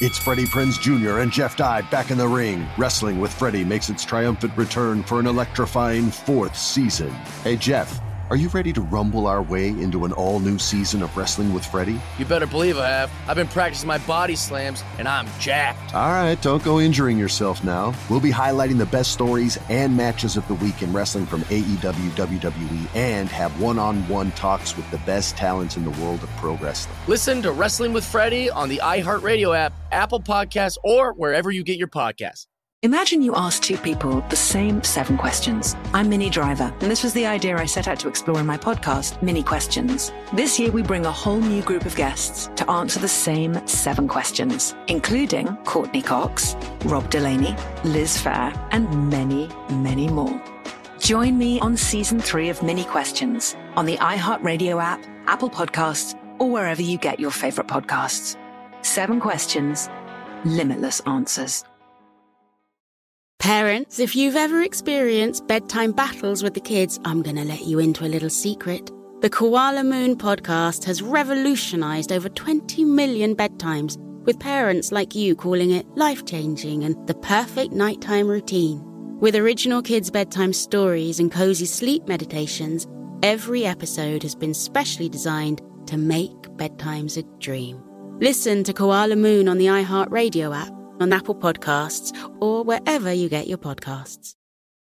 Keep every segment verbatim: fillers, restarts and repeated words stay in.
It's Freddie Prinze Junior and Jeff Dye back in the ring. Wrestling with Freddie makes its triumphant return for an electrifying fourth season. Hey, Jeff, are you ready to rumble our way into an all-new season of Wrestling with Freddie? You better believe I have. I've been practicing my body slams, and I'm jacked. All right, don't go injuring yourself now. We'll be highlighting the best stories and matches of the week in wrestling from A E W, W W E, and have one-on-one talks with the best talents in the world of pro wrestling. Listen to Wrestling with Freddie on the iHeartRadio app, Apple Podcasts, or wherever you get your podcasts. Imagine you ask two people the same seven questions. I'm Minnie Driver, and this was the idea I set out to explore in my podcast, Mini Questions. This year, we bring a whole new group of guests to answer the same seven questions, including Courtney Cox, Rob Delaney, Liz Phair, and many, many more. Join me on season three of Mini Questions on the iHeartRadio app, Apple Podcasts, or wherever you get your favorite podcasts. Seven questions, limitless answers. Parents, if you've ever experienced bedtime battles with the kids, I'm going to let you into a little secret. The Koala Moon podcast has revolutionized over twenty million bedtimes, with parents like you calling it life-changing and the perfect nighttime routine. With original kids' bedtime stories and cozy sleep meditations, every episode has been specially designed to make bedtimes a dream. Listen to Koala Moon on the iHeartRadio app, on Apple Podcasts, or wherever you get your podcasts.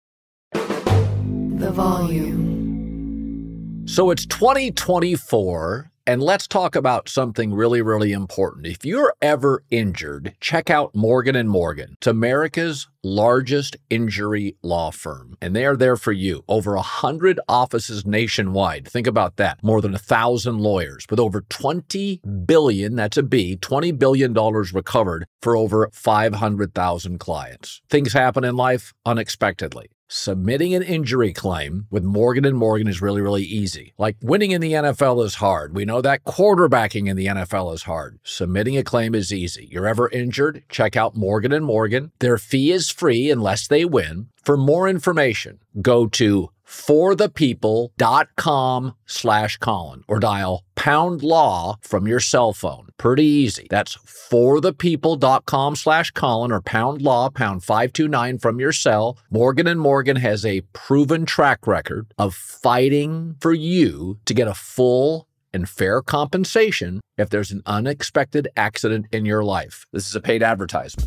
The Volume. So it's twenty twenty-four, and let's talk about something really, really important. If you're ever injured, check out Morgan and Morgan. It's America's largest injury law firm, and they are there for you. Over one hundred offices nationwide. Think about that. More than one thousand lawyers with over twenty billion dollars, that's a B, twenty billion dollars recovered for over five hundred thousand clients. Things happen in life unexpectedly. Submitting an injury claim with Morgan and Morgan is really, really easy. Like winning in the N F L is hard. We know that quarterbacking in the N F L is hard. Submitting a claim is easy. You're ever injured? Check out Morgan and Morgan. Their fee is free unless they win. For more information, go to forthepeople.com slash Colin or dial pound law from your cell phone. Pretty easy. That's forthepeople.com slash Colin or pound law, pound five two nine from your cell. Morgan and Morgan has a proven track record of fighting for you to get a full and fair compensation if there's an unexpected accident in your life. This is a paid advertisement.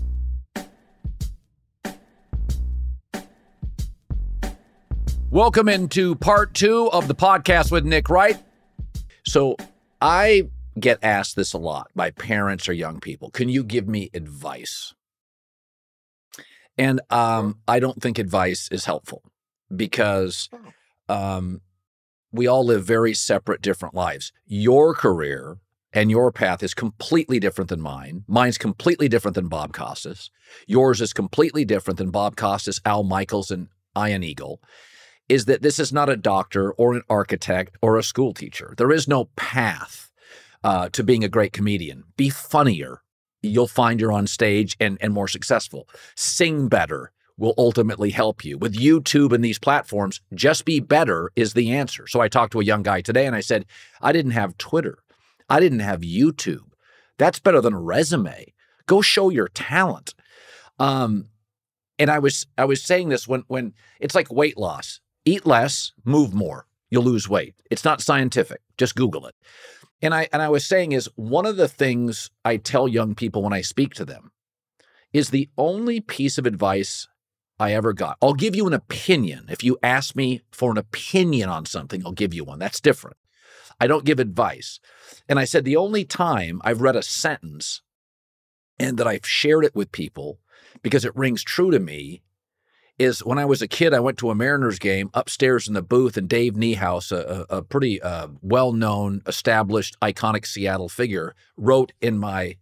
Welcome into part two of the podcast with Nick Wright. So I get asked this a lot by parents or young people. Can you give me advice? And um, I don't think advice is helpful because um, we all live very separate, different lives. Your career and your path is completely different than mine. Mine's completely different than Bob Costas. Yours is completely different than Bob Costas, Al Michaels, and Ian Eagle. Is that this is not a doctor or an architect or a school teacher. There is no path uh, to being a great comedian. Be funnier. You'll find you're on stage and, and more successful. Sing better will ultimately help you. With YouTube and these platforms, just be better is the answer. So I talked to a young guy today and I said, I didn't have Twitter. I didn't have YouTube. That's better than a resume. Go show your talent. Um, and I was I was saying this when when it's like weight loss. Eat less, move more. You'll lose weight. It's not scientific. Just Google it. And I and I was saying is one of the things I tell young people when I speak to them is the only piece of advice I ever got. I'll give you an opinion. If you ask me for an opinion on something, I'll give you one. That's different. I don't give advice. And I said the only time I've read a sentence and that I've shared it with people because it rings true to me is when I was a kid, I went to a Mariners game upstairs in the booth, and Dave Niehaus, a, a pretty uh, well-known, established, iconic Seattle figure, wrote in my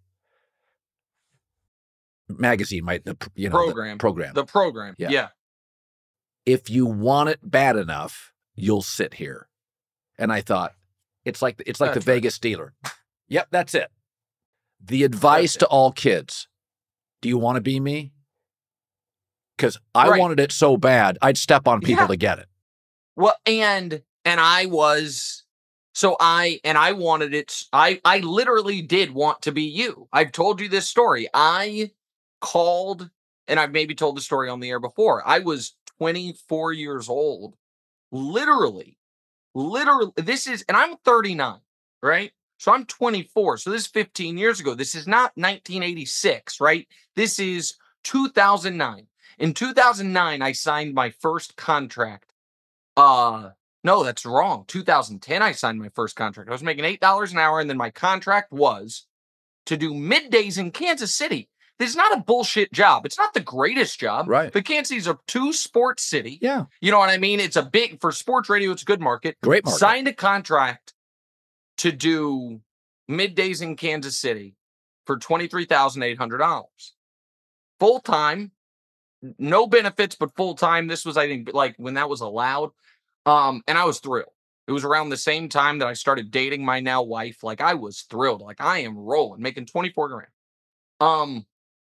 magazine, my the, you know program, the program, the program, yeah. yeah. If you want it bad enough, you'll sit here. And I thought, it's like it's like that's the right. Vegas dealer. Yep, that's it. The advice to all kids: do you want to be me? Because I right. wanted it so bad, I'd step on people yeah. to get it. Well, and and I was So I, and I wanted it, I, I literally did want to be you. I've told you this story. I called, and I've maybe told the story on the air before. I was twenty-four years old, literally, literally, this is, and I'm thirty-nine, right? So I'm twenty-four. So this is fifteen years ago. This is not nineteen eighty-six, right? This is two thousand nine. In two thousand nine, I signed my first contract. Uh, no, that's wrong. two thousand ten, I signed my first contract. I was making eight dollars an hour, and then my contract was to do middays in Kansas City. This is not a bullshit job. It's not the greatest job. Right. But Kansas City's a two-sports city. Yeah. You know what I mean? It's a big, for sports radio, it's a good market. Great market. Signed a contract to do middays in Kansas City for twenty-three thousand eight hundred dollars. Full-time, no benefits, but full-time. This was, I think, like when that was allowed. Um, and I was thrilled. It was around the same time that I started dating my now wife. Like, I was thrilled. Like, I am rolling, making twenty-four grand. Um,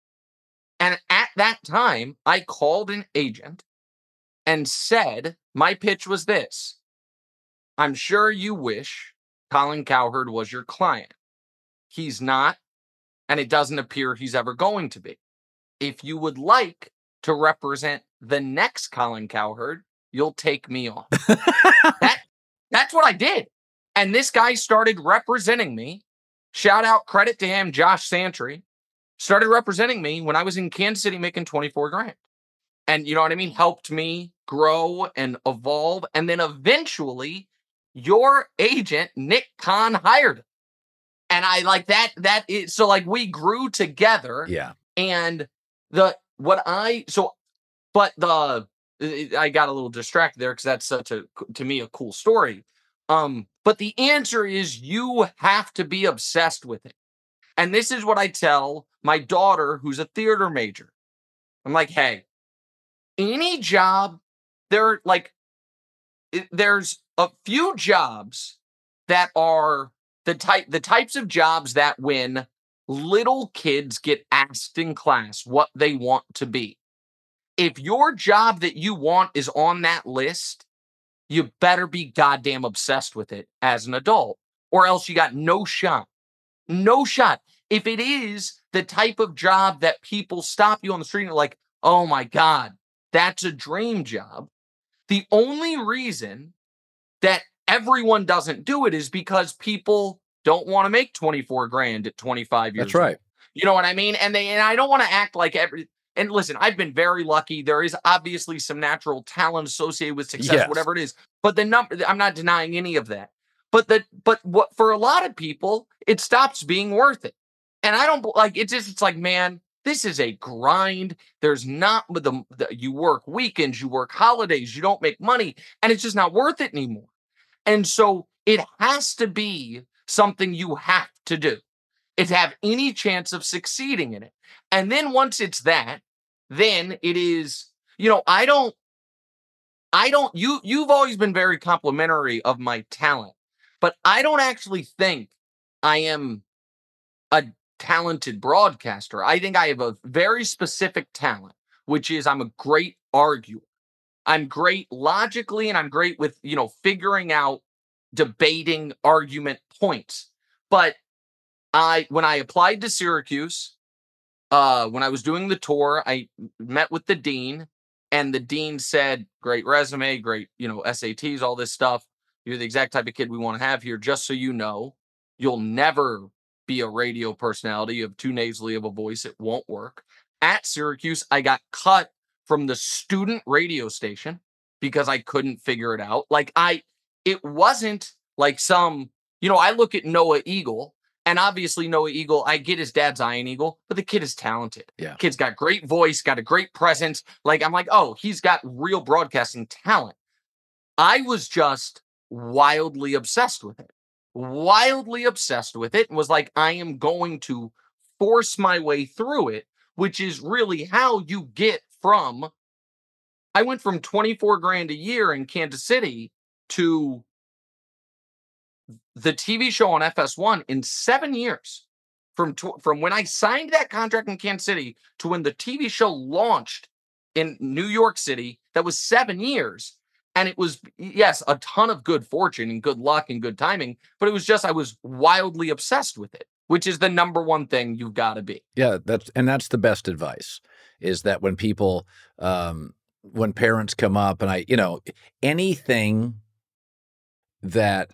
and at that time, I called an agent and said, my pitch was this: I'm sure you wish Colin Cowherd was your client. He's not, and it doesn't appear he's ever going to be. If you would like to represent the next Colin Cowherd, you'll take me on. that, that's what I did. And this guy started representing me. Shout out, credit to him, Josh Santry. Started representing me when I was in Kansas City making twenty-four grand. And you know what I mean? Helped me grow and evolve. And then eventually your agent, Nick Kahn, hired him. And I like that, that is, so like we grew together. Yeah. And the, what I, so, but the, I got a little distracted there because that's such a, to me, a cool story. Um, but the answer is you have to be obsessed with it. And this is what I tell my daughter, who's a theater major. I'm like, hey, any job, there, like, it, there's a few jobs that are the type, the types of jobs that when little kids get asked in class what they want to be, if your job that you want is on that list, you better be goddamn obsessed with it as an adult, or else you got no shot. No shot. If it is the type of job that people stop you on the street and are like, oh my God, that's a dream job. The only reason that everyone doesn't do it is because people don't want to make twenty-four grand at twenty-five years That's right. old. You know what I mean? And they, and I don't want to act like every, and listen, I've been very lucky. There is obviously some natural talent associated with success, Yes. whatever it is. But the number, I'm not denying any of that. But the, but what for a lot of people, it stops being worth it. And I don't like it's just, it's like, man, this is a grind. There's not with the, the, you work weekends, you work holidays, you don't make money, and it's just not worth it anymore. And so it has to be something you have to do. It to have any chance of succeeding in it. And then once it's that, then it is, you know, I don't, I don't, you, you've always been very complimentary of my talent, but I don't actually think I am a talented broadcaster. I think I have a very specific talent, which is I'm a great arguer. I'm great logically, and I'm great with, you know, figuring out debating argument points. But I, when I applied to Syracuse, uh, when I was doing the tour, I met with the dean, and the dean said, great resume, great, you know, S A Ts, all this stuff. You're the exact type of kid we want to have here. Just so you know, you'll never be a radio personality. You have too nasally of a voice. It won't work. At Syracuse, I got cut from the student radio station because I couldn't figure it out. Like I, it wasn't like some, you know, I look at Noah Eagle, and obviously Noah Eagle, I get his dad's Iron Eagle, but the kid is talented. Yeah. Kid's got great voice, got a great presence. Like, I'm like, oh, he's got real broadcasting talent. I was just wildly obsessed with it. Wildly obsessed with it, and was like, I am going to force my way through it, which is really how you get from, I went from twenty-four grand a year in Kansas City to the T V show on F S one in seven years. From, tw- from when I signed that contract in Kansas City to when the T V show launched in New York City, that was seven years. And it was, yes, a ton of good fortune and good luck and good timing, but it was just I was wildly obsessed with it, which is the number one thing you've got to be. Yeah, that's and that's the best advice, is that when people, um, when parents come up and I, you know, anything that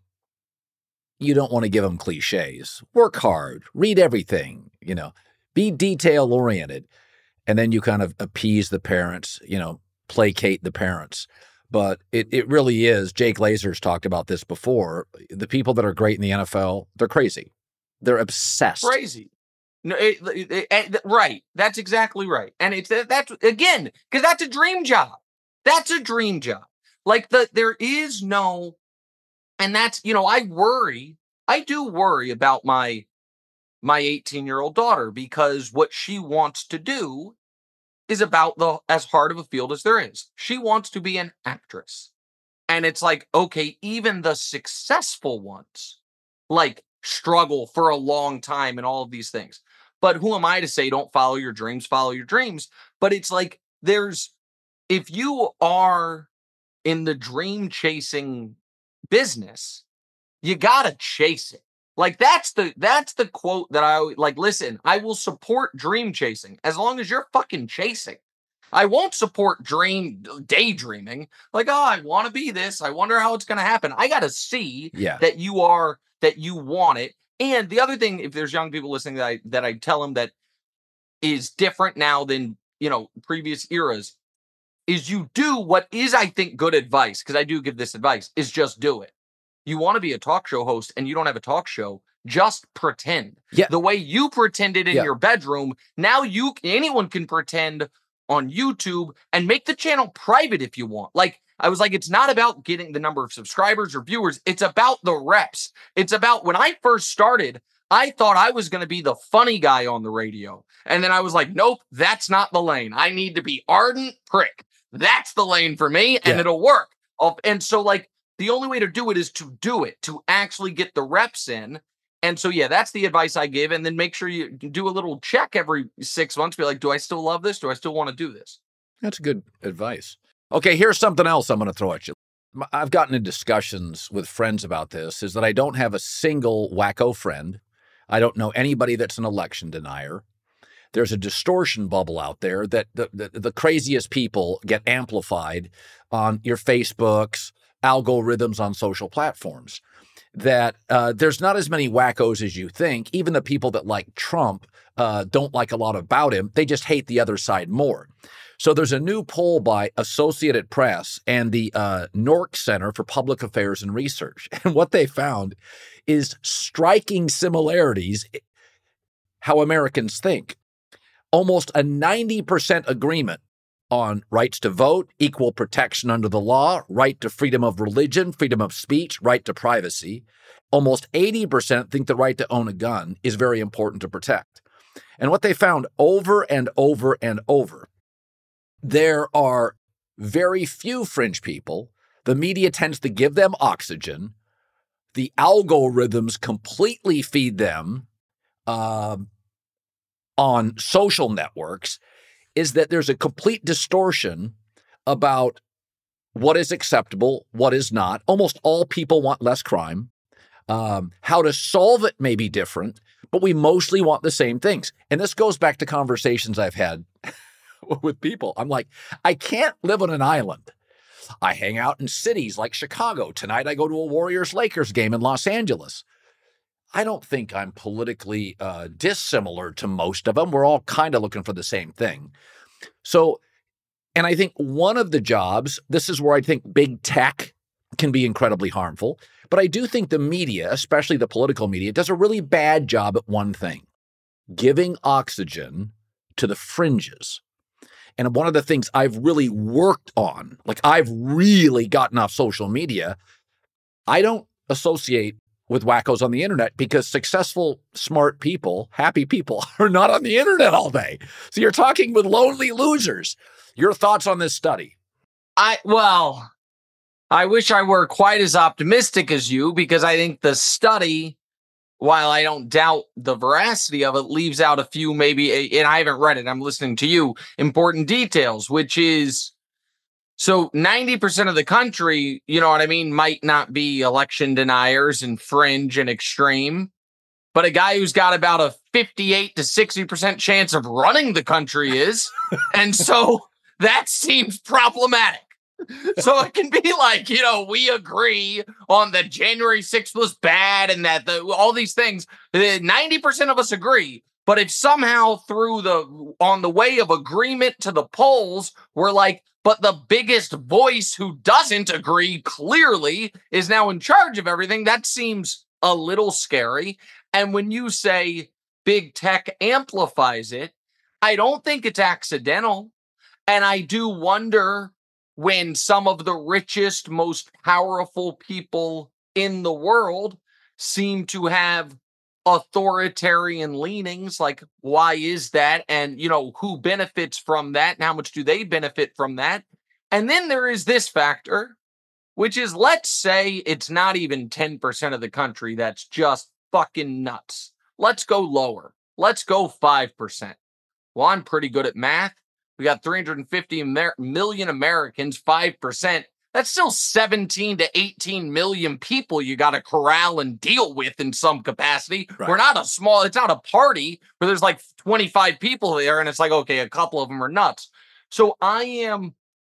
you don't want to give them cliches, work hard, read everything, you know, be detail oriented, and then you kind of appease the parents, you know, placate the parents. But it, it really is, Jake Lazer's talked about this before, the people that are great in the N F L, they're crazy. They're obsessed. Crazy. No, it, it, it, right. That's exactly right. And it's that's again, because that's a dream job. That's a dream job. Like the there is no, and that's, you know, I worry, I do worry about my my eighteen-year-old daughter, because what she wants to do is about the as hard of a field as there is. She wants to be an actress. And it's like, okay, even the successful ones, like, struggle for a long time and all of these things. But who am I to say don't follow your dreams, follow your dreams? But it's like there's, if you are in the dream chasing business, you gotta chase it. Like that's the that's the quote that I always, like, listen, I will support dream chasing as long as you're fucking chasing. I won't support dream daydreaming. Like, oh, I want to be this. I wonder how it's going to happen. I got to see Yeah. that you are, that you want it. And the other thing, if there's young people listening that I, that I tell them that is different now than, you know, previous eras, is you do what is, I think, good advice, because I do give this advice, is just do it. You want to be a talk show host and you don't have a talk show, just pretend. Yeah. The way you pretended in Yeah. your bedroom, now you anyone can pretend on YouTube and make the channel private if you want. Like, I was like, it's not about getting the number of subscribers or viewers. It's about the reps. It's about, when I first started, I thought I was going to be the funny guy on the radio. And then I was like, nope, that's not the lane. I need to be ardent prick. That's the lane for me, and Yeah. it'll work. And so, like, the only way to do it is to do it, to actually get the reps in. And so, yeah, that's the advice I give. And then make sure you do a little check every six months. Be like, do I still love this? Do I still want to do this? That's good advice. Okay, here's something else I'm going to throw at you. I've gotten in discussions with friends about this, is that I don't have a single wacko friend. I don't know anybody that's an election denier. There's a distortion bubble out there that the, the, the craziest people get amplified on your Facebooks, algorithms on social platforms. That uh, there's not as many wackos as you think. Even the people that like Trump uh, don't like a lot about him. They just hate the other side more. So there's a new poll by Associated Press and the uh, Nork Center for Public Affairs and Research. And what they found is striking similarities how Americans think. Almost a ninety percent agreement on rights to vote, equal protection under the law, right to freedom of religion, freedom of speech, right to privacy. Almost eighty percent think the right to own a gun is very important to protect. And what they found over and over and over, there are very few fringe people. The media tends to give them oxygen. The algorithms completely feed them uh, on social networks. Is that there's a complete distortion about what is acceptable, what is not. Almost all people want less crime. Um, how to solve it may be different, but we mostly want the same things. And this goes back to conversations I've had with people. I'm like, I can't live on an island. I hang out in cities like Chicago. Tonight I go to a Warriors-Lakers game in Los Angeles. I don't think I'm politically uh, dissimilar to most of them. We're all kind of looking for the same thing. So, and I think one of the jobs, this is where I think big tech can be incredibly harmful, but I do think the media, especially the political media, does a really bad job at one thing, giving oxygen to the fringes. And one of the things I've really worked on, like I've really gotten off social media, I don't associate with wackos on the internet because successful, smart people, happy people are not on the internet all day. So you're talking with lonely losers. Your thoughts on this study? I, well, I wish I were quite as optimistic as you, because I think the study, while I don't doubt the veracity of it, leaves out a few maybe, and I haven't read it, I'm listening to you, important details, which is So ninety percent of the country, you know what I mean, might not be election deniers and fringe and extreme, but a guy who's got about a fifty-eight to sixty percent chance of running the country is. And so that seems problematic. So it can be like, you know, we agree on that January sixth was bad and that the, all these things, ninety percent of us agree. But if somehow through the, on the way of agreement to the polls, we're like, but the biggest voice who doesn't agree clearly is now in charge of everything, that seems a little scary. And when you say big tech amplifies it, I don't think it's accidental. And I do wonder when some of the richest, most powerful people in the world seem to have authoritarian leanings, like, why is that? And, you know, who benefits from that? And how much do they benefit from that? And then there is this factor, which is, let's say it's not even ten percent of the country that's just fucking nuts. Let's go lower. Let's go five percent. Well, I'm pretty good at math. We got three hundred fifty Amer- million Americans, five percent. That's still seventeen to eighteen million people you got to corral and deal with in some capacity. Right. We're not a small, it's not a party where there's like twenty-five people there and it's like, okay, a couple of them are nuts. So I am,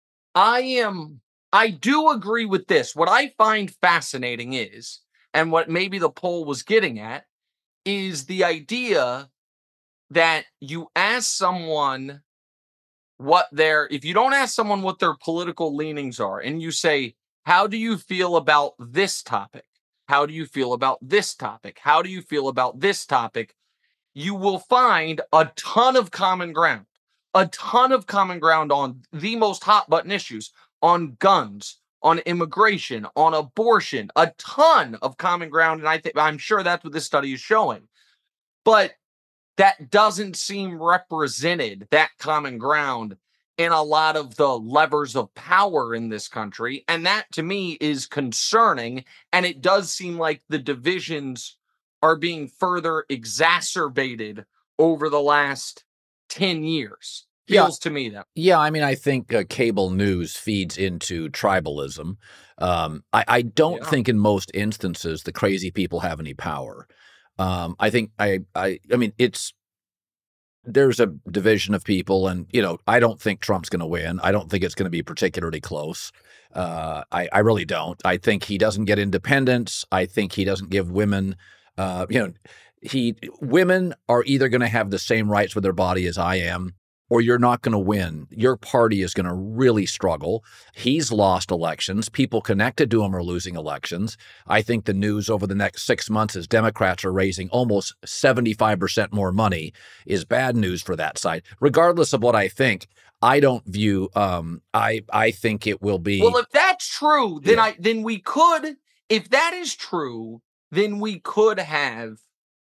I am, I do agree with this. What I find fascinating is, and what maybe the poll was getting at, is the idea that you ask someone what their, if you don't ask someone what their political leanings are, and you say, how do you feel about this topic? How do you feel about this topic? How do you feel about this topic? You will find a ton of common ground, a ton of common ground on the most hot button issues, on guns, on immigration, on abortion, a ton of common ground. And I think, I'm sure that's what this study is showing. But that doesn't seem represented, that common ground, in a lot of the levers of power in this country. And that, to me, is concerning. And it does seem like the divisions are being further exacerbated over the last ten years. Feels yeah. to me that. Yeah, I mean, I think uh, cable news feeds into tribalism. Um, I, I don't yeah. think in most instances the crazy people have any power. Um, I think I, I, I mean, it's, there's a division of people and, you know, I don't think Trump's going to win. I don't think it's going to be particularly close. Uh, I, I really don't. I think he doesn't get independence. I think he doesn't give women, uh, you know, he, women are either going to have the same rights with their body as I am, or you're not going to win. Your party is going to really struggle. He's lost elections. People connected to him are losing elections. I think the news over the next six months as Democrats are raising almost seventy-five percent more money is bad news for that side. Regardless of what I think, I don't view, um, I I think it will be. Well, if that's true, then Yeah. I then we could, if that is true, then we could have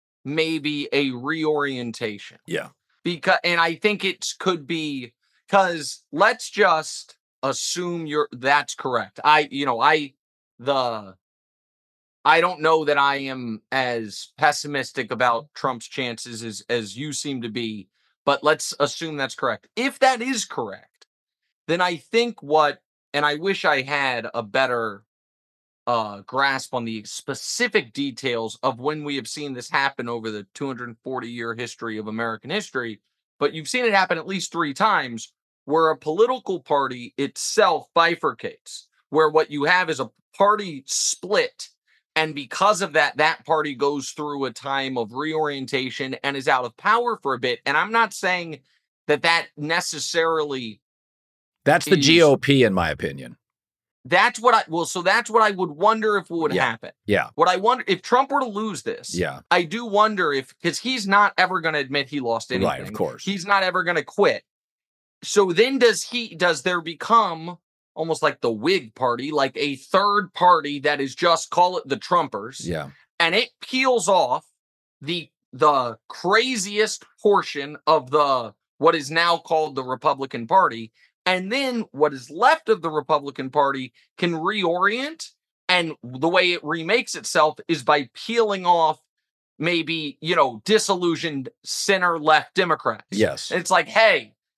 maybe a reorientation. Yeah. Because, and I think it could be, because let's just assume you're, that's correct. I, you know, I, the, I don't know that I am as pessimistic about Trump's chances as, as you seem to be, but let's assume that's correct. If that is correct, then I think what, and I wish I had a better uh, grasp on the specific details of when we have seen this happen over the two hundred forty year history of American history, but you've seen it happen at least three times where a political party itself bifurcates, where what you have is a party split. And because of that, that party goes through a time of reorientation and is out of power for a bit. And I'm not saying that that necessarily. That's the is, G O P, in my opinion. That's what I, well, so that's what I would wonder if would Yeah. happen. Yeah. What I wonder, if Trump were to lose this, Yeah. I do wonder if, because he's not ever going to admit he lost anything. Right, of course. He's not ever going to quit. So then does he, does there become almost like the Whig party, like a third party that is just, call it the Trumpers. Yeah. And it peels off the, the craziest portion of the, what is now called the Republican Party. And then what is left of the Republican Party can reorient. And the way it remakes itself is by peeling off maybe, you know, disillusioned center left Democrats. Yes. And it's like, hey,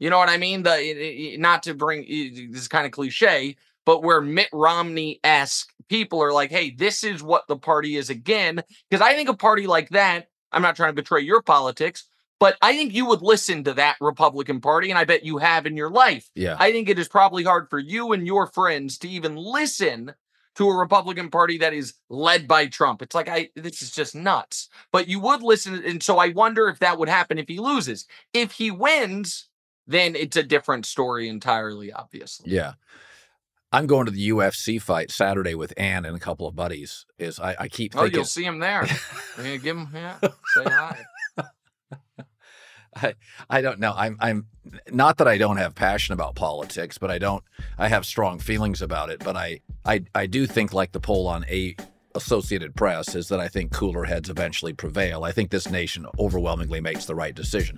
You know what I mean? The it, it, not to bring this is kind of cliche, but where Mitt Romney-esque people are like, hey, this is what the party is again. Because I think a party like that, I'm not trying to betray your politics, but I think you would listen to that Republican Party, and I bet you have in your life. Yeah. I think it is probably hard for you and your friends to even listen to a Republican Party that is led by Trump. It's like, I this is just nuts. But you would listen, and so I wonder if that would happen if he loses. If he wins, then it's a different story entirely, obviously. Yeah. I'm going to the U F C fight Saturday with Ann and a couple of buddies. Is I, I keep Oh, thinking... you'll see him there. You're gonna give him, yeah, say hi. I, I don't know. I'm I'm not that I don't have passion about politics, but I don't I have strong feelings about it. But I I, I do think, like the poll on a Associated Press, is that I think cooler heads eventually prevail. I think this nation overwhelmingly makes the right decision.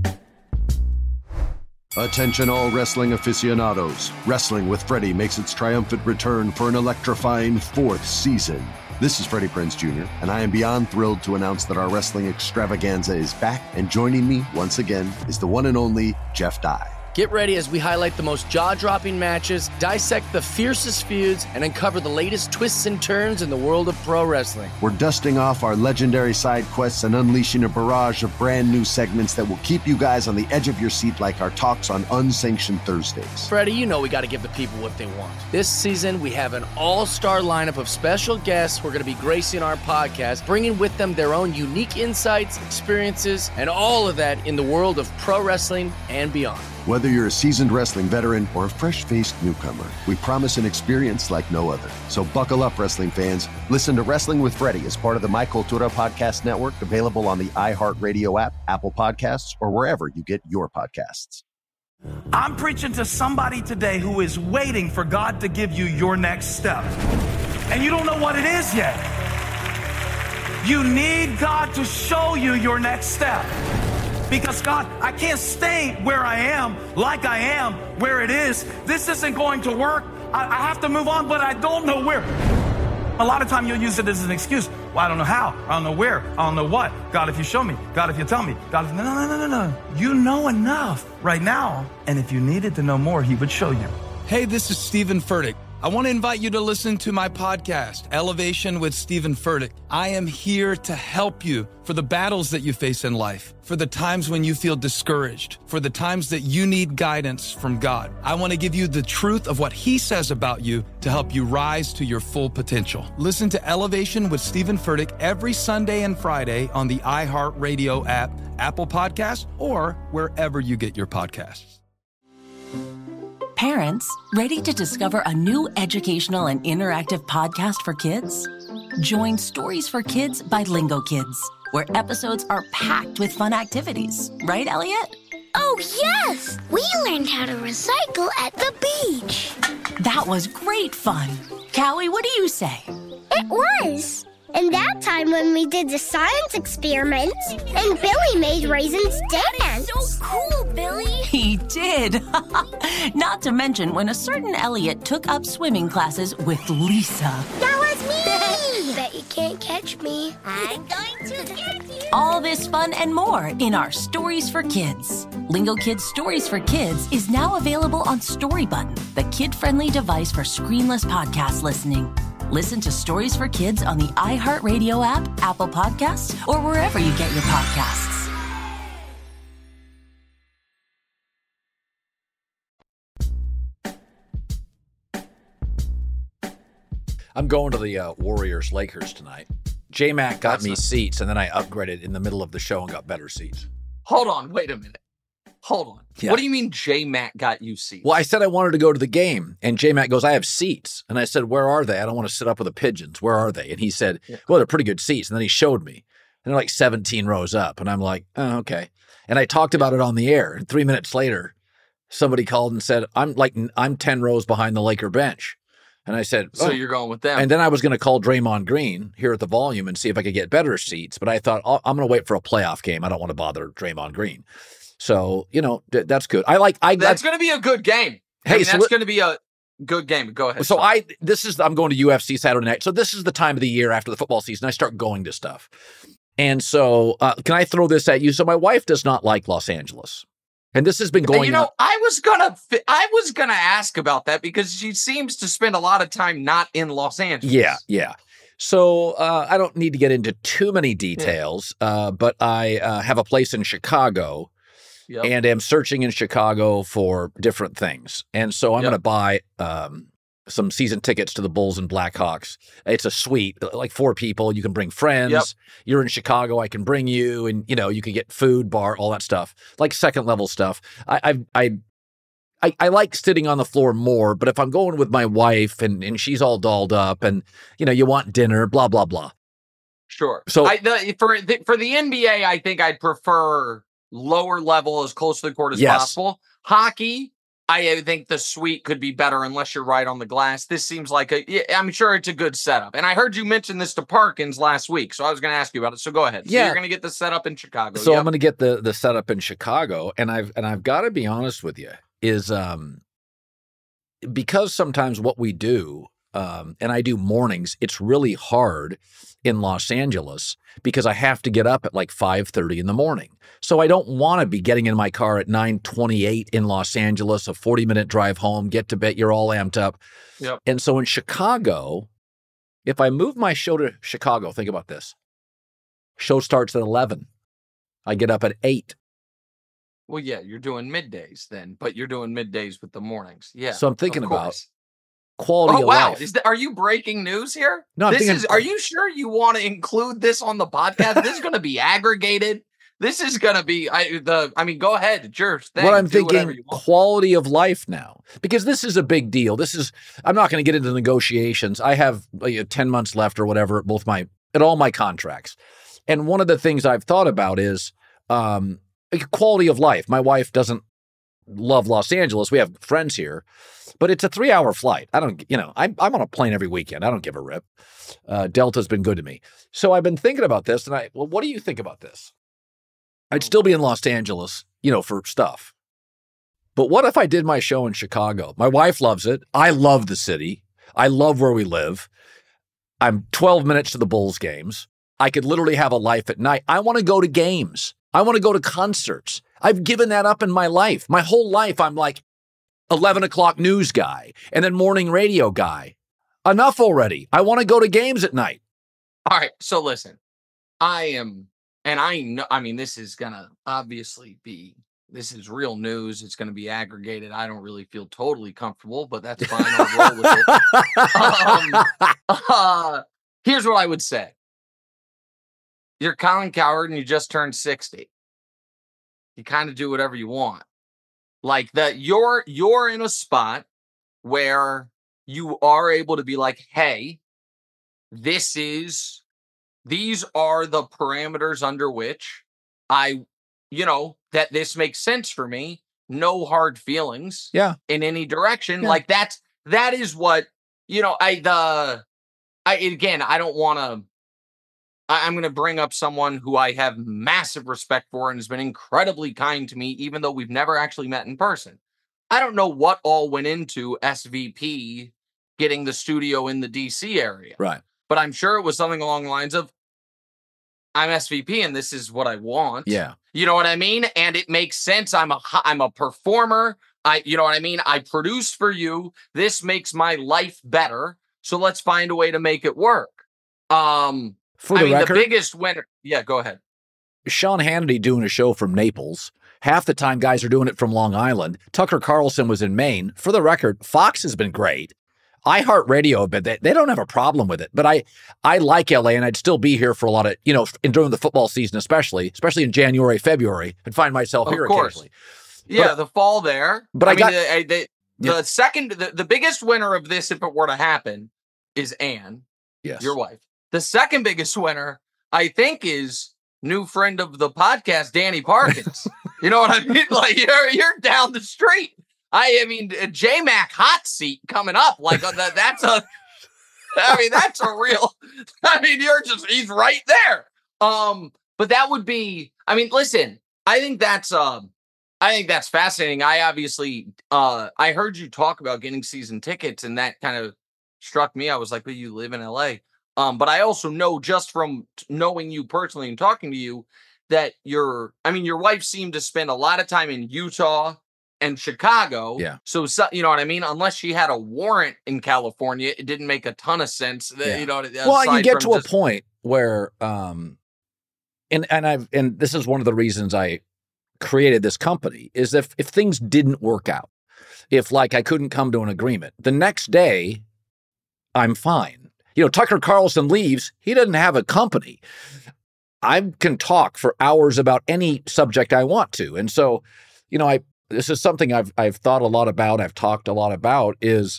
Attention all wrestling aficionados. Wrestling with Freddie makes its triumphant return for an electrifying fourth season. This is Freddie Prinze Junior, and I am beyond thrilled to announce that our wrestling extravaganza is back, and joining me once again is the one and only Jeff Dye. Get ready as we highlight the most jaw-dropping matches, dissect the fiercest feuds, and uncover the latest twists and turns in the world of pro wrestling. We're dusting off our legendary side quests and unleashing a barrage of brand new segments that will keep you guys on the edge of your seat, like our talks on Unsanctioned Thursdays. Freddie, you know we got to give the people what they want. This season, we have an all-star lineup of special guests who are going to be gracing our podcast, bringing with them their own unique insights, experiences, and all of that in the world of pro wrestling and beyond. Whether you're a seasoned wrestling veteran or a fresh-faced newcomer, we promise an experience like no other. So buckle up, wrestling fans. Listen to Wrestling with Freddie as part of the My Cultura Podcast Network, available on the iHeartRadio app, Apple Podcasts, or wherever you get your podcasts. I'm preaching to somebody today who is waiting for God to give you your next step. And you don't know what it is yet. You need God to show you your next step. Because, God, I can't stay where I am, like I am, where it is. This isn't going to work. I, I have to move on, but I don't know where. A lot of time you'll use it as an excuse. Well, I don't know how. I don't know where. I don't know what. God, if you show me. God, if you tell me. God, if... No, no, no, no, no. You know enough right now. And if you needed to know more, he would show you. Hey, this is Stephen Furtick. I want to invite you to listen to my podcast, Elevation with Stephen Furtick. I am here to help you for the battles that you face in life, for the times when you feel discouraged, for the times that you need guidance from God. I want to give you the truth of what he says about you to help you rise to your full potential. Listen to Elevation with Stephen Furtick every Sunday and Friday on the iHeartRadio app, Apple Podcasts, or wherever you get your podcasts. Parents, ready to discover a new educational and interactive podcast for kids? Join Stories for Kids by Lingo Kids, where episodes are packed with fun activities. Right, Elliot? Oh, yes! We learned how to recycle at the beach. That was great fun. Callie, what do you say? It was. And that time when we did the science experiments and Billy made raisins dance. So cool, Billy. He did. Not to mention when a certain Elliot took up swimming classes with Lisa. That was me. Bet you can't catch me. I'm going to get you. All this fun and more in our Stories for Kids. Lingo Kids Stories for Kids is now available on Story Button, the kid-friendly device for screenless podcast listening. Listen to Stories for Kids on the iHeartRadio app, Apple Podcasts, or wherever you get your podcasts. I'm going to the uh, Warriors-Lakers tonight. J-Mac got That's me a- seats, and then I upgraded in the middle of the show and got better seats. Hold on, wait a minute. Hold on. Yeah. What do you mean J-Mac got you seats? Well, I said I wanted to go to the game, and J-Mac goes, I have seats. And I said, where are they? I don't want to sit up with the pigeons. Where are they? And he said, Yeah. well, they're pretty good seats. And then he showed me. And they're like seventeen rows up. And I'm like, oh, okay. And I talked about it on the air. And three minutes later, somebody called and said, I'm like, I'm ten rows behind the Laker bench. And I said, So oh. you're going with them. And then I was going to call Draymond Green here at the Volume and see if I could get better seats. But I thought, oh, I'm going to wait for a playoff game. I don't want to bother Draymond Green. So, you know, th- that's good. I like, I, That's going to be a good game. Hey, I mean, so that's li- going to be a good game. Go ahead. So Sorry. I, this is, I'm going to U F C Saturday night. So this is the time of the year after the football season. I start going to stuff. And so, uh, can I throw this at you? So my wife does not like Los Angeles. And this has been going You know, on. I was gonna, I was gonna ask about that because she seems to spend a lot of time not in Los Angeles. Yeah, yeah. So uh, I don't need to get into too many details, yeah. uh, but I uh, have a place in Chicago, yep. and am searching in Chicago for different things. And so I'm yep. going to buy um, some season tickets to the Bulls and Blackhawks. It's a suite, like four people. You can bring friends. Yep. You're in Chicago. I can bring you, and you know you can get food, bar, all that stuff, like second level stuff. I I I, I, I like sitting on the floor more, but if I'm going with my wife and and she's all dolled up, and you know you want dinner, blah blah blah. Sure. So I, the, for the, for the N B A, I think I'd prefer lower level, as close to the court as yes. possible. Hockey. I think the suite could be better unless you're right on the glass. This seems like a, I'm sure it's a good setup. And I heard you mention this to Parkins last week, so I was going to ask you about it. So go ahead. So yeah. You're going to get the setup in Chicago. So yep. I'm going to get the the setup in Chicago, and I've and I've got to be honest with you, is um because sometimes what we do, um, and I do mornings, it's really hard in Los Angeles because I have to get up at like five thirty in the morning. So I don't want to be getting in my car at nine twenty-eight in Los Angeles, a forty minute drive home, get to bed, you're all amped up. Yep. And so in Chicago, if I move my show to Chicago, think about this. Show starts at eleven. I get up at eight. Well, yeah, you're doing middays then, but you're doing middays with the mornings. Yeah. So I'm thinking about quality oh, of wow. life. Is that, are you breaking news here? No, I'm this thinking, is. Are you sure you want to include this on the podcast? This is going to be aggregated. This is going to be. I the. I mean, go ahead. It's your thing. What I'm Do thinking, quality of life now, because this is a big deal. This is. I'm not going to get into negotiations. I have like, ten months left or whatever at both my at all my contracts, and one of the things I've thought about is um, quality of life. My wife doesn't love Los Angeles. We have friends here. But it's a three-hour flight. I don't, you know, I'm I'm on a plane every weekend. I don't give a rip. Uh, Delta's been good to me. So I've been thinking about this, and I, well, what do you think about this? I'd still be in Los Angeles, you know, for stuff. But what if I did my show in Chicago? My wife loves it. I love the city. I love where we live. I'm twelve minutes to the Bulls games. I could literally have a life at night. I want to go to games. I want to go to concerts. I've given that up in my life. My whole life, I'm like, eleven o'clock news guy, and then morning radio guy. Enough already. I want to go to games at night. All right. So listen, I am, and I know, I mean, this is going to obviously be, this is real news. It's going to be aggregated. I don't really feel totally comfortable, but that's fine. I'll roll with it. Um, uh, here's what I would say. You're Colin Cowherd and you just turned sixty. You kind of do whatever you want. Like that, you're you're in a spot where you are able to be like, hey, this is, these are the parameters under which I, you know, that this makes sense for me. No hard feelings. Yeah. In any direction. Yeah. Like that's, that is what, you know, I, the, I, again, I don't want to, I'm going to bring up someone who I have massive respect for and has been incredibly kind to me, even though we've never actually met in person. I don't know what all went into S V P getting the studio in the D C area. Right. But I'm sure it was something along the lines of, I'm S V P and this is what I want. Yeah. You know what I mean? And it makes sense. I'm a, I'm a performer. I, you know what I mean? I produce for you. This makes my life better. So let's find a way to make it work. Um, For the I mean, record, the biggest winner. Yeah, go ahead. Sean Hannity doing a show from Naples. Half the time, guys are doing it from Long Island. Tucker Carlson was in Maine. For the record, Fox has been great. iHeartRadio, but they, they don't have a problem with it. But I, I like L A, and I'd still be here for a lot of, you know, in, during the football season, especially, especially in January, February, and find myself Of here course. occasionally. Yeah, But- the fall there. but I mean, got- the, the, Yeah. the second, the, the biggest winner of this, if it were to happen, is Ann, Yes. your wife. The second biggest winner, I think, is new friend of the podcast, Danny Parkins. You know what I mean? Like you're you're down the street. I, I mean, a J Mac hot seat coming up. Like uh, that, that's a. I mean, that's a real. I mean, you're just he's right there. Um, but that would be. I mean, listen. I think that's um. I think that's fascinating. I obviously uh I heard you talk about getting season tickets, and that kind of struck me. I was like, but you live in L A. Um, but I also know just from knowing you personally and talking to you that your, I mean, your wife seemed to spend a lot of time in Utah and Chicago. Yeah. So, so you know what I mean? Unless she had a warrant in California, it didn't make a ton of sense. That, Yeah. You know, Well, you aside get from to just- a point where, um, and and I've and this is one of the reasons I created this company is if if things didn't work out, if like I couldn't come to an agreement, the next day, I'm fine. You know, Tucker Carlson leaves, he doesn't have a company. I can talk for hours about any subject I want to. And so, you know, I this is something I've I've thought a lot about, I've talked a lot about is,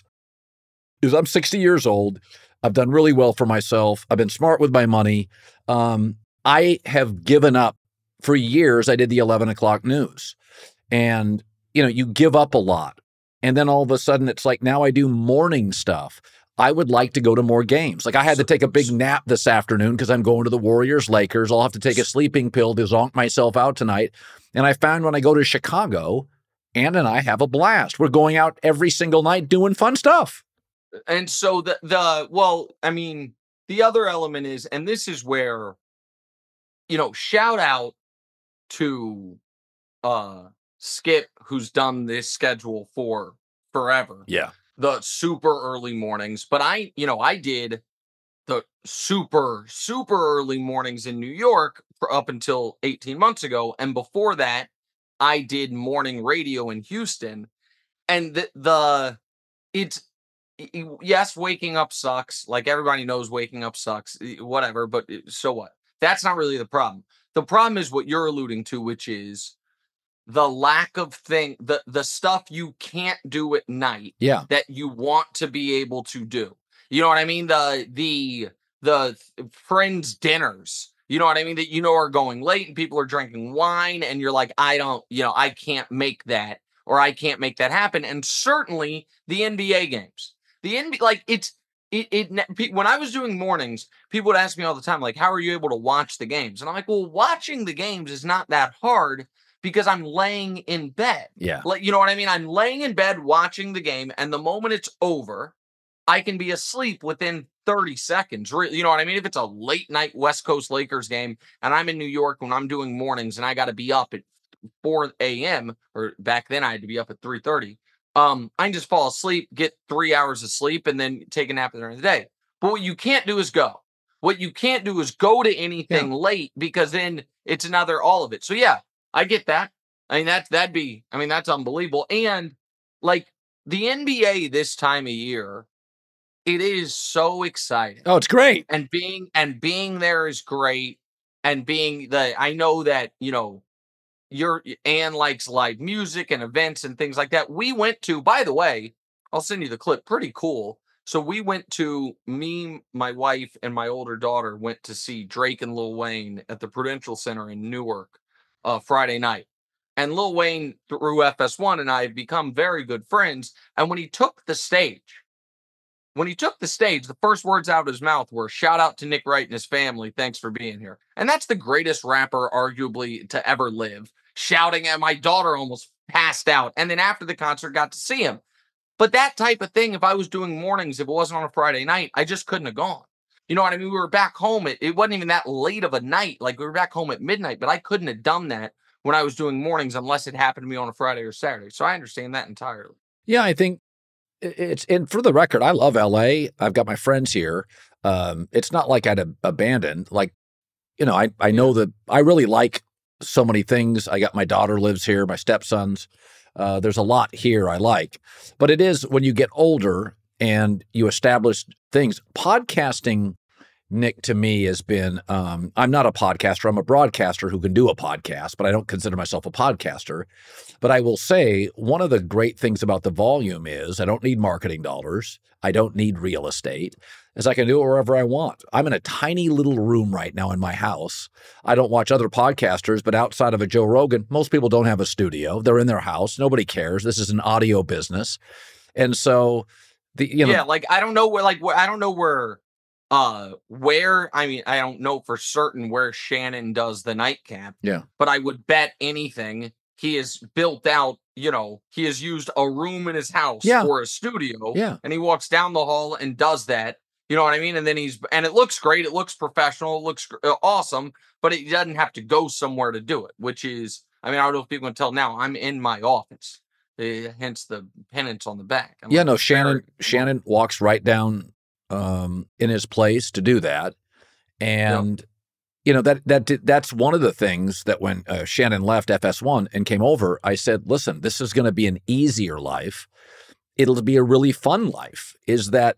is I'm sixty years old. I've done really well for myself. I've been smart with my money. Um, I have given up for years. I did the eleven o'clock news and, you know, you give up a lot. And then all of a sudden it's like, now I do morning stuff. I would like to go to more games. Like I had to take a big nap this afternoon because I'm going to the Warriors, Lakers. I'll have to take a sleeping pill to zonk myself out tonight. And I found when I go to Chicago, Ann and I have a blast. We're going out every single night doing fun stuff. And so the, the, well, I mean, the other element is, and this is where, you know, shout out to uh, Skip, who's done this schedule for forever. Yeah. The super early mornings, but I, you know, I did the super, super early mornings in New York for up until eighteen months ago. And before that, I did morning radio in Houston. And the, the it's, yes, waking up sucks. Like everybody knows waking up sucks, whatever, but so what? That's not really the problem. The problem is what you're alluding to, which is the lack of thing, the, the stuff you can't do at night Yeah. that you want to be able to do. You know what I mean? The, the, the friends dinners, you know what I mean? That, you know, are going late and people are drinking wine and you're like, I don't, you know, I can't make that or I can't make that happen. And certainly the N B A games, the N B A, like it's, it, it, when I was doing mornings, people would ask me all the time, like, how are you able to watch the games? And I'm like, well, watching the games is not that hard because I'm laying in bed. Yeah. Like, you know what I mean? I'm laying in bed watching the game, and the moment it's over, I can be asleep within thirty seconds. You know what I mean? If it's a late night West Coast Lakers game, and I'm in New York when I'm doing mornings, and I got to be up at four a.m., or back then I had to be up at three thirty, um, I can just fall asleep, get three hours of sleep, and then take a nap during the day. But what you can't do is go. What you can't do is go to anything yeah. late, because then it's another all of it. So yeah, I get that. I mean, that's, that'd be, I mean, that's unbelievable. And like the N B A this time of year, it is so exciting. Oh, it's great. And being, and being there is great. And being the, I know that, you know, your Ann likes live music and events and things like that. We went to, by the way, I'll send you the clip, pretty cool. So we went to, me, my wife, and my older daughter went to see Drake and Lil Wayne at the Prudential Center in Newark uh, Friday night. And Lil Wayne, through F S one, and I have become very good friends. And when he took the stage, when he took the stage, the first words out of his mouth were, shout out to Nick Wright and his family. Thanks for being here. And that's the greatest rapper, arguably, to ever live. Shouting at my daughter almost passed out. And then after the concert, got to see him. But that type of thing, if I was doing mornings, if it wasn't on a Friday night, I just couldn't have gone. You know what I mean? We were back home. At, it wasn't even that late of a night. Like, we were back home at midnight, but I couldn't have done that when I was doing mornings unless it happened to me on a Friday or Saturday. So I understand that entirely. Yeah, I think it's, and for the record, I love L A. I've got my friends here. Um, it's not like I'd abandoned. Like, you know, I, I know that I really like so many things. I got my daughter lives here, my stepsons. Uh, there's a lot here I like. But it is when you get older and you establish things. Podcasting, Nick, to me has been, um, I'm not a podcaster. I'm a broadcaster who can do a podcast, but I don't consider myself a podcaster. But I will say one of the great things about the volume is I don't need marketing dollars. I don't need real estate, as I can do it wherever I want. I'm in a tiny little room right now in my house. I don't watch other podcasters, but outside of a Joe Rogan, most people don't have a studio. They're in their house. Nobody cares. This is an audio business. And so, the you know. Yeah, like, I don't know where, like, where, I don't know where, uh, where, I mean, I don't know for certain where Shannon does the nightcap. Yeah. But I would bet anything he has built out, you know, he has used a room in his house yeah. for a studio. Yeah. And he walks down the hall and does that. You know what I mean? And then he's, and it looks great. It looks professional. It looks uh, awesome, but he doesn't have to go somewhere to do it, which is, I mean, I don't know if people can tell now, I'm in my office, uh, hence the pennants on the back. I'm yeah, like, no, Shannon, very- Shannon walks right down um, in his place to do that. And, yep. you know, that that that's one of the things that when uh, Shannon left F S one and came over, I said, listen, this is going to be an easier life. It'll be a really fun life, is that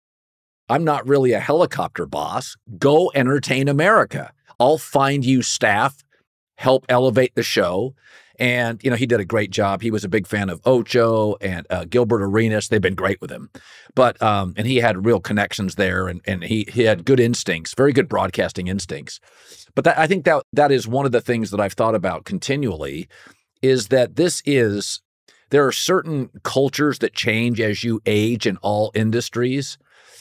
I'm not really a helicopter boss. Go entertain America. I'll find you staff, help elevate the show. And, you know, he did a great job. He was a big fan of Ocho and uh, Gilbert Arenas. They've been great with him. But, um, and he had real connections there, and, and he, he had good instincts, very good broadcasting instincts. But that, I think that that is one of the things that I've thought about continually, is that this is, there are certain cultures that change as you age in all industries.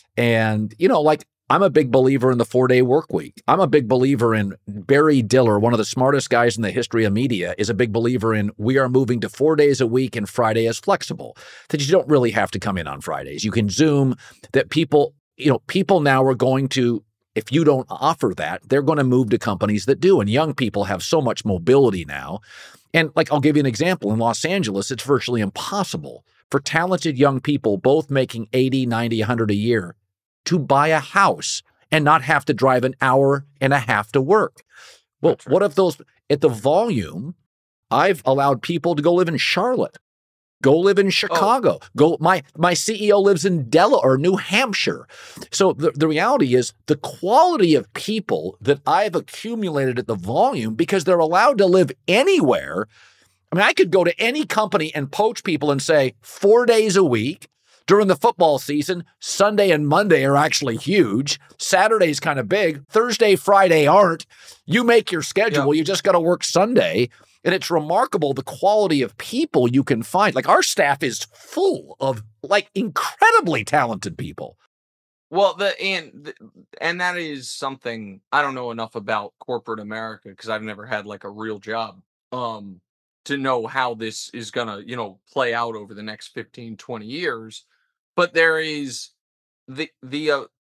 And, you know, like, I'm a big believer in the four-day work week. I'm a big believer in Barry Diller, one of the smartest guys in the history of media, is a big believer in we are moving to four days a week and Friday is flexible, that you don't really have to come in on Fridays. You can Zoom, that people, you know, people now are going to, if you don't offer that, they're going to move to companies that do. And young people have so much mobility now. And like, I'll give you an example. In Los Angeles, it's virtually impossible for talented young people, both making eighty, ninety, one hundred a year, to buy a house and not have to drive an hour and a half to work. Well, right. What if those, at the volume, I've allowed people to go live in Charlotte, go live in Chicago, oh. go, my, my C E O lives in Delaware or New Hampshire. So the, the reality is the quality of people that I've accumulated at the volume, because they're allowed to live anywhere. I mean, I could go to any company and poach people and say four days a week. During the football season, Sunday and Monday are actually huge. Saturday's kind of big. Thursday, Friday aren't. You make your schedule. Yeah. You just got to work Sunday. And it's remarkable the quality of people you can find. Like, our staff is full of like incredibly talented people. Well, the and and that is something I don't know enough about corporate America, because I've never had like a real job um, to know how this is going to, you know, play out over the next fifteen, twenty years. But there is the the uh,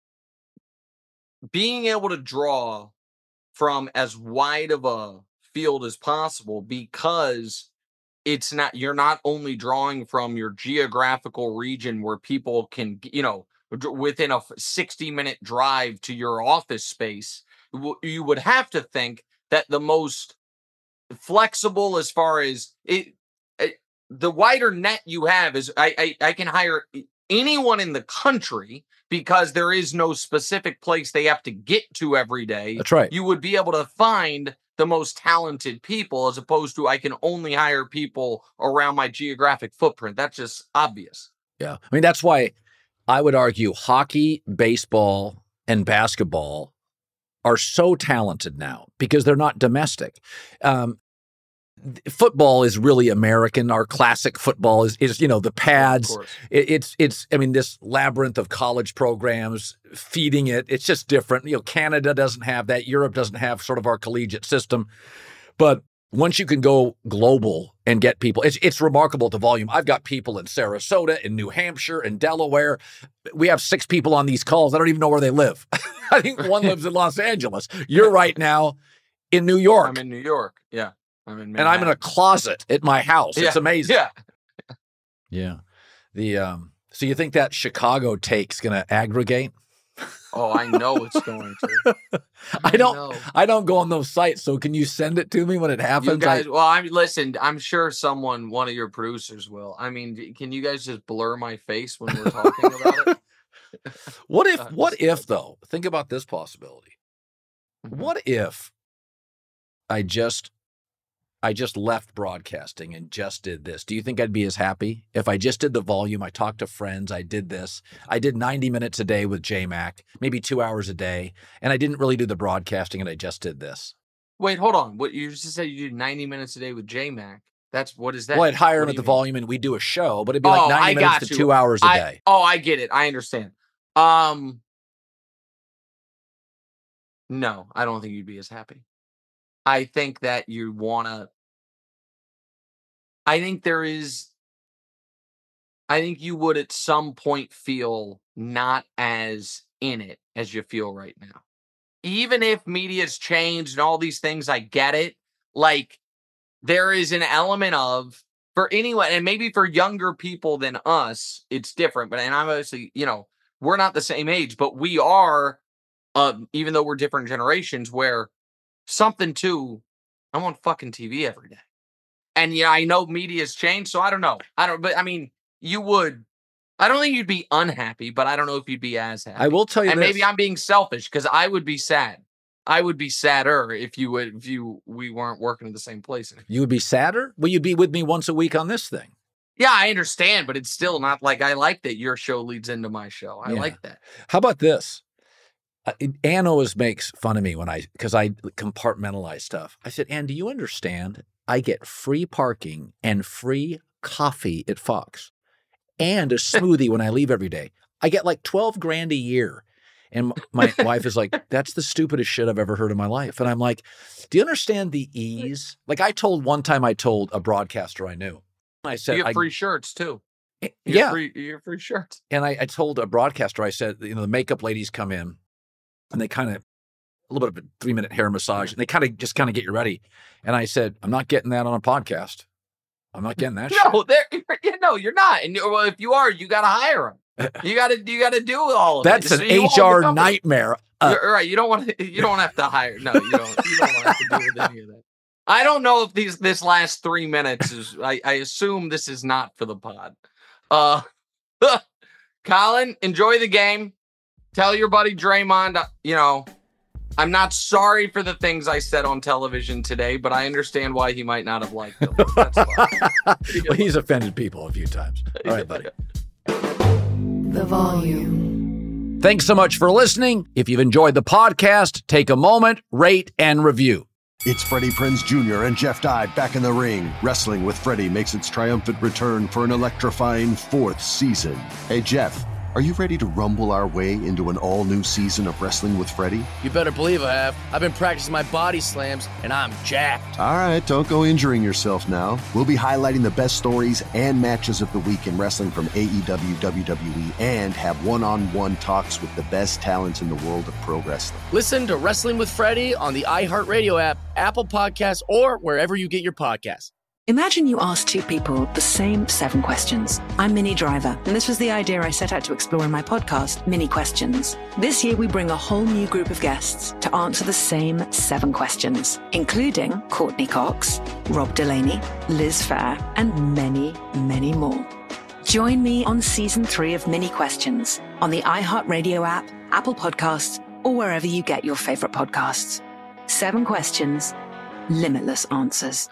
being able to draw from as wide of a field as possible, because it's not, you're not only drawing from your geographical region where people can, you know, within a sixty minute drive to your office space. You would have to think that the most flexible, as far as it, it the wider net you have, is I, I I can hire anyone in the country, because there is no specific place they have to get to every day. That's right. You would be able to find the most talented people, as opposed to I can only hire people around my geographic footprint. That's just obvious. Yeah. I mean, that's why I would argue hockey, baseball, and basketball are so talented now, because they're not domestic. Um, Football is really American. Our classic football is, is you know, the pads. It, it's, it's, I mean, this labyrinth of college programs feeding it. It's just different. You know, Canada doesn't have that. Europe doesn't have sort of our collegiate system. But once you can go global and get people, it's, it's remarkable the volume. I've got people in Sarasota, in New Hampshire, in Delaware. We have six people on these calls. I don't even know where they live. I think one lives in Los Angeles. You're right now in New York. I'm in New York. Yeah. I'm in and I'm in a closet at my house. Yeah. It's amazing. Yeah. Yeah. The um so you think that Chicago take's going to aggregate? Oh, I know it's going to. I, I don't know. I don't go on those sites, so can you send it to me when it happens? You guys, I, well, I'm listen, I'm sure someone, one of your producers will. I mean, can you guys just blur my face when we're talking about it? What if what if though? Think about this possibility. Mm-hmm. What if I just I just left broadcasting and just did this? Do you think I'd be as happy if I just did the volume? I talked to friends. I did this. I did ninety minutes a day with J Mac, maybe two hours a day. And I didn't really do the broadcasting, and I just did this. Wait, hold on. What you just said you did ninety minutes a day with J Mac. That's what is that? Well, I'd hire what him at the mean? volume and we'd do a show, but it'd be oh, like ninety I minutes got to you. two hours a I, day. Oh, I get it. I understand. Um, no, I don't think you'd be as happy. I think that you want to, I think there is, I think you would at some point feel not as in it as you feel right now. Even if media's changed and all these things, I get it. Like, there is an element of, for anyone, and maybe for younger people than us, it's different. But, and I'm obviously, you know, we're not the same age, but we are, uh, even though we're different generations, where something too, I'm on fucking T V every day. And yeah, I know media's changed, so I don't know. I don't, but I mean, you would, I don't think you'd be unhappy, but I don't know if you'd be as happy. I will tell you and this. maybe I'm being selfish because I would be sad. I would be sadder if you would, if you, we weren't working in the same place anymore. You would be sadder? Well, you'd be with me once a week on this thing. Yeah, I understand, but it's still not like, I like that your show leads into my show. I Yeah. like that. How about this? Uh, Ann always makes fun of me when I, because I compartmentalize stuff. I said, Ann, do you understand? I get free parking and free coffee at Fox and a smoothie when I leave every day. I get like twelve grand a year. And my wife is like, that's the stupidest shit I've ever heard in my life. And I'm like, do you understand the ease? Like I told one time I told a broadcaster I knew. I said, You get I, free shirts too. You yeah. Get free, you get free shirts. And I, I told a broadcaster, I said, you know, the makeup ladies come in and they kind of, a little bit of a three minute hair massage, and they kind of just kind of get you ready. And I said, I'm not getting that on a podcast. I'm not getting that. No, there, you no, you're not. And well, if you are, you got to hire them. You got to, you got to do all of That's it. an So you H own the R company. nightmare. Uh, You're right. You don't want to. You don't have to hire. No, you don't. You don't have to deal with any of that. I don't know if these this last three minutes is. I, I assume this is not for the pod. Uh, Colin, enjoy the game. Tell your buddy Draymond. uh, You know, I'm not sorry for the things I said on television today, but I understand why he might not have liked them. That's fine. well, he's offended people a few times. All right, buddy. The volume. Thanks so much for listening. If you've enjoyed the podcast, take a moment, rate, and review. It's Freddie Prinze Junior and Jeff Dye back in the ring. Wrestling with Freddie makes its triumphant return for an electrifying fourth season. Hey, Jeff, are you ready to rumble our way into an all-new season of Wrestling with Freddie? You better believe I have. I've been practicing my body slams, and I'm jacked. All right, don't go injuring yourself now. We'll be highlighting the best stories and matches of the week in wrestling from A E W, W W E, and have one-on-one talks with the best talents in the world of pro wrestling. Listen to Wrestling with Freddie on the iHeartRadio app, Apple Podcasts, or wherever you get your podcasts. Imagine you ask two people the same seven questions. I'm Minnie Driver, and this was the idea I set out to explore in my podcast, Mini Questions. This year, we bring a whole new group of guests to answer the same seven questions, including Courtney Cox, Rob Delaney, Liz Fair, and many, many more. Join me on season three of Mini Questions on the iHeartRadio app, Apple Podcasts, or wherever you get your favorite podcasts. Seven questions, limitless answers.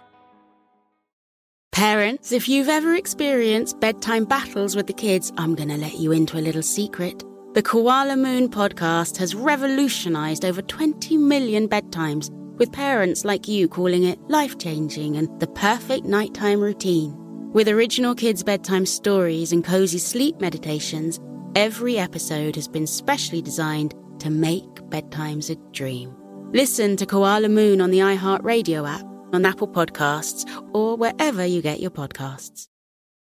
Parents, if you've ever experienced bedtime battles with the kids, I'm going to let you into a little secret. The Koala Moon podcast has revolutionized over twenty million bedtimes, with parents like you calling it life-changing and the perfect nighttime routine. With original kids' bedtime stories and cozy sleep meditations, every episode has been specially designed to make bedtimes a dream. Listen to Koala Moon on the iHeartRadio app, on Apple Podcasts, or wherever you get your podcasts.